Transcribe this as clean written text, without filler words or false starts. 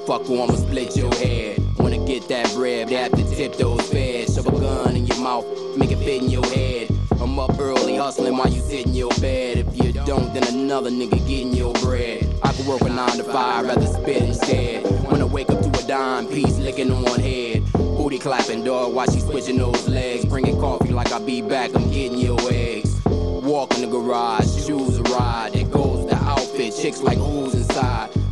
Fuck who, I'ma split your head. Wanna get that bread, they have to tip those feds. Shove a gun in your mouth, make it fit in your head. I'm up early hustling while you sit in your bed. If you don't, then another nigga getting your bread. I could work a 9 to 5, rather spit instead. Wanna wake up to a dime piece licking on one head. Booty clapping, dog, while she switching those legs. Bringing coffee like I'll be back, I'm getting your eggs. Walk in the garage, shoes a ride. There goes the outfit, chicks like who's inside.